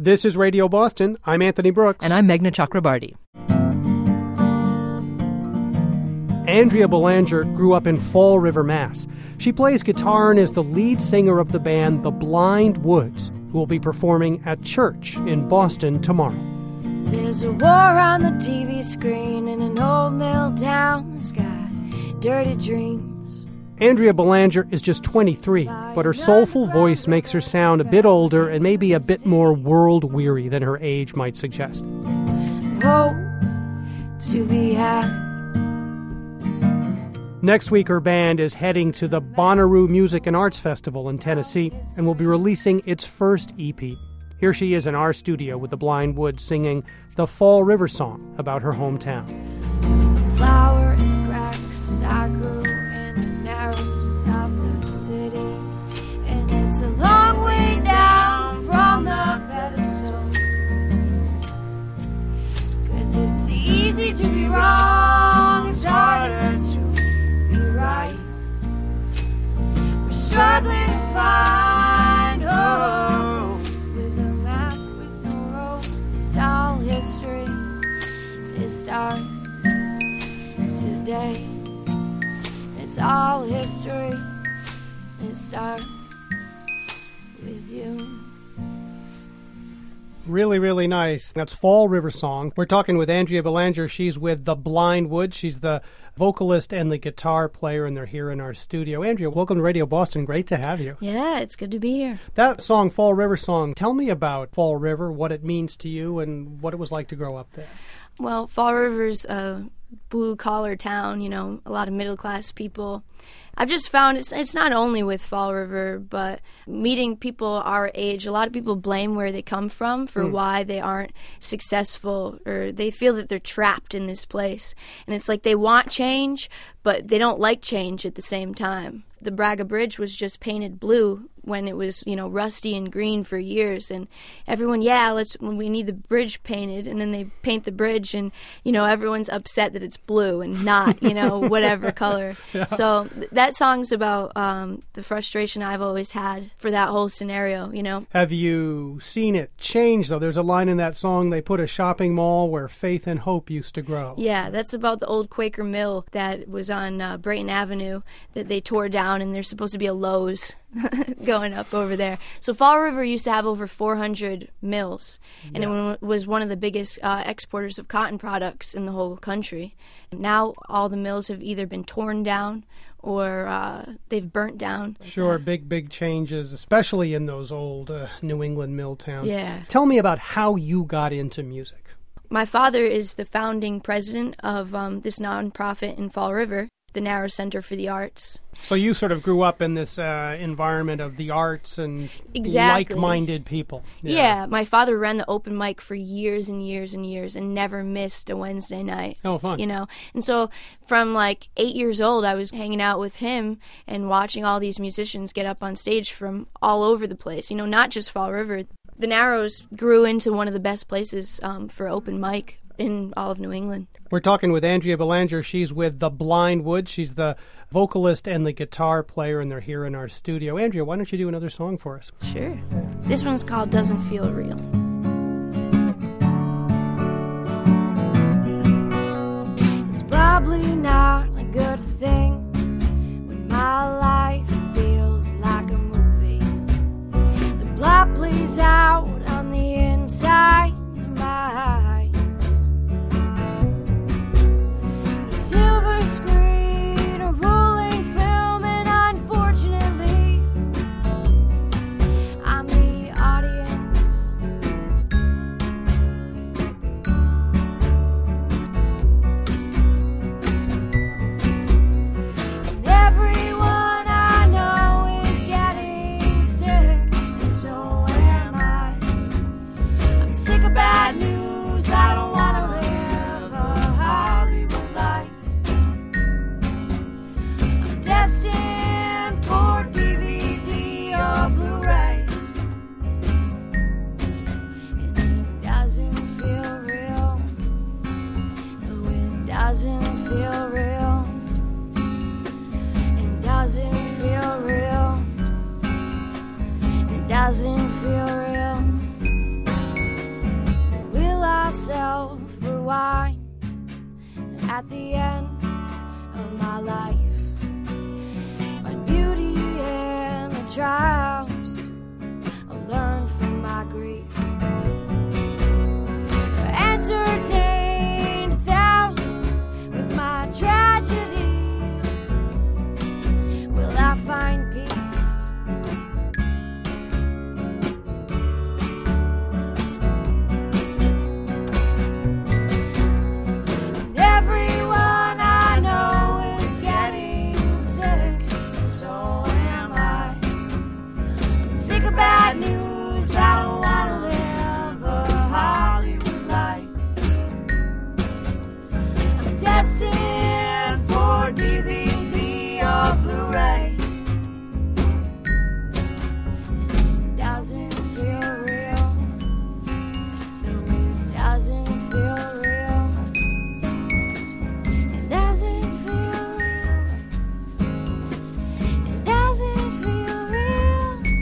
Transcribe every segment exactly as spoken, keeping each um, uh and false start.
This is Radio Boston. I'm Anthony Brooks. And I'm Meghna Chakrabarty. Andrea Belanger grew up in Fall River, Mass. She plays guitar and is the lead singer of the band The Blind Woods, who will be performing at church in Boston tomorrow. There's a war on the T V screen in an old mill town that's got dirty dreams. Andrea Belanger is just twenty-three, but her soulful voice makes her sound a bit older and maybe a bit more world-weary than her age might suggest. Hope to be had. Next week, her band is heading to the Bonnaroo Music and Arts Festival in Tennessee and will be releasing its first E P. Here she is in our studio with the Blind Woods singing the Fall River song about her hometown. Flower in the cracks, I grew in the narrows of the city, and it's a long way down from the pedestal, 'cause it's easy to be wrong, it's harder to be right. We're struggling to find hope with a map with no roads. It's all history. It starts today. It's all history. It starts with you. Really, really nice. That's Fall River Song. We're talking with Andrea Belanger. She's with The Blind Woods. She's the vocalist and the guitar player, and they're here in our studio. Andrea, welcome to Radio Boston. Great to have you. Yeah, it's good to be here. That song, Fall River Song, tell me about Fall River, what it means to you, and what it was like to grow up there. Well, Fall River's a blue-collar town, you know, a lot of middle-class people. I've just found it's it's not only with Fall River, but meeting people our age, a lot of people blame where they come from for mm. why they aren't successful, or they feel that they're trapped in this place. And it's like they want change, but they don't like change at the same time. The Braga Bridge was just painted blue when it was, you know, rusty and green for years, and everyone, yeah, let's we need the bridge painted, and then they paint the bridge, and you know, everyone's upset that it's blue and not, you know, whatever color. Yeah. So th- that song's about um, the frustration I've always had for that whole scenario, you know. Have you seen it change, though? There's a line in that song, they put a shopping mall where faith and hope used to grow. Yeah, that's about the old Quaker mill that was on uh, Brayton Avenue that they tore down, and there's supposed to be a Lowe's going up over there. So Fall River used to have over four hundred mills, and yeah. it was one of the biggest uh, exporters of cotton products in the whole country. And now all the mills have either been torn down or uh, they've burnt down. Sure, big, big changes, especially in those old uh, New England mill towns. Yeah. Tell me about how you got into music. My father is the founding president of um, this nonprofit in Fall River, the Narrows Center for the Arts. So you sort of grew up in this uh, environment of the arts and exactly. like-minded people. Yeah. yeah, my father ran the open mic for years and years and years and never missed a Wednesday night. Oh, fun. You know, and so from like eight years old, I was hanging out with him and watching all these musicians get up on stage from all over the place, you know, not just Fall River. The Narrows grew into one of the best places um, for open mic in all of New England. We're talking with Andrea Belanger. She's with The Blind Woods. She's the vocalist and the guitar player, and they're here in our studio. Andrea, why don't you do another song for us? Sure. This one's called Doesn't Feel Real. It's probably not a good thing when my life feels like a movie. The plot plays out on the inside of my eyes. Silver screen, a rolling film, and unfortunately, I'm the audience. And everyone I know is getting sick, and so am I. at the end of my life. Find beauty in the trials. I'll learn from my grief. Entertained thousands with my tragedy. Will I find peace? Bad news, I don't want to live a Hollywood life. I'm destined for D V D or Blu-ray. It doesn't feel real. It doesn't feel real. It doesn't feel real. It doesn't feel real.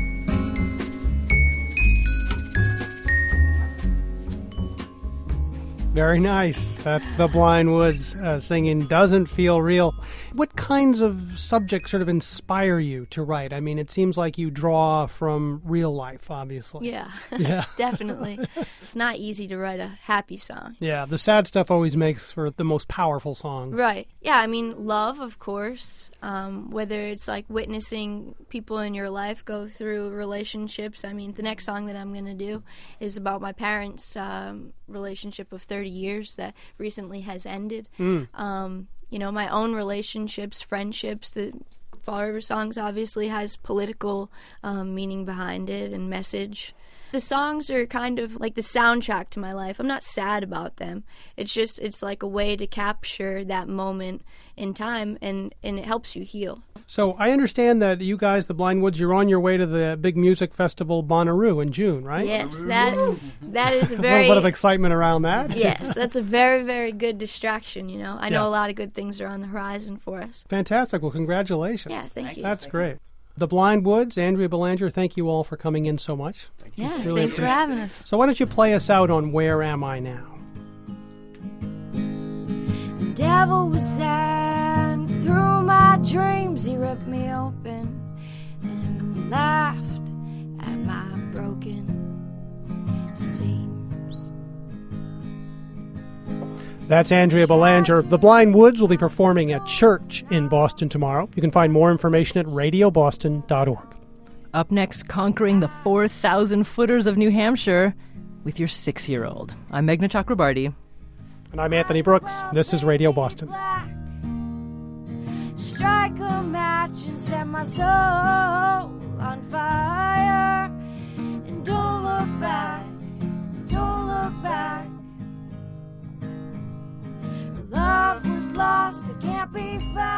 Very nice. That's the Blind Woods uh, singing Doesn't Feel Real. What kinds of subjects sort of inspire you to write? I mean, it seems like you draw from real life, obviously. Yeah, Yeah. definitely. It's not easy to write a happy song. Yeah, the sad stuff always makes for the most powerful songs. Right. Yeah, I mean, love, of course. Um, whether it's like witnessing people in your life go through relationships. I mean, the next song that I'm going to do is about my parents' um, relationship of thirty years that recently has ended. Mm. Um, you know, my own relationships, friendships. The Fall River Songs obviously has political um, meaning behind it and message. The songs are kind of like the soundtrack to my life. I'm not sad about them. It's just, it's like a way to capture that moment in time, and, and it helps you heal. So I understand that you guys, the Blind Woods, you're on your way to the big music festival Bonnaroo in June, right? Yes, that that is A very... little bit of excitement around that. Yes, that's a very, very good distraction, you know. I know Yeah. a lot of good things are on the horizon for us. Fantastic. Well, congratulations. Yeah, thank you. That's great. The Blind Woods, Andrea Belanger, thank you all for coming in so much. Yeah, Really thanks for appreciate- having us. So why don't you play us out on Where Am I Now? The devil was sent through my dreams. He ripped me open and laughed at my broken seams. That's Andrea Belanger. The Blind Woods will be performing at Church in Boston tomorrow. You can find more information at radio boston dot org. Up next, conquering the four thousand footers of New Hampshire with your six-year-old. I'm Meghna Chakrabarty. And I'm Anthony Brooks. This is Radio Boston. Black. Strike a match and set my soul on fire. And don't look back, don't look back. Love was lost, it can't be found.